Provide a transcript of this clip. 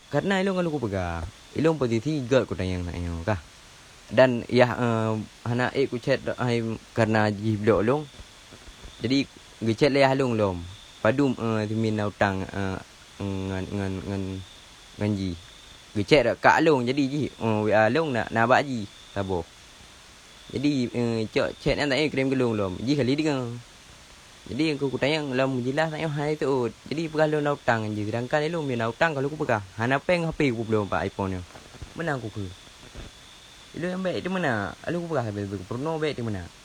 karena ilong kalau ku pegang ilong pati 3 ku tayang nak yo kah. Dan ya hana ku chat ai karena jiblok long. Jadi gechat le halung lom. Padum timin utang ngan ji. Gechat ka long jadi ji wa long na ba ji tabo. Jadi chat nak kirim ke long lom. Ji kali dia. Jadi aku tanya lam jelas nak hai tu. Jadi kalau nak utang je sedangkan lu nak utang kalau aku pegang. Hana peng HP aku belum pak iPhone ni. Mana aku ke? Lu yang baik di mana? Lu aku pegang habis pernah baik di mana?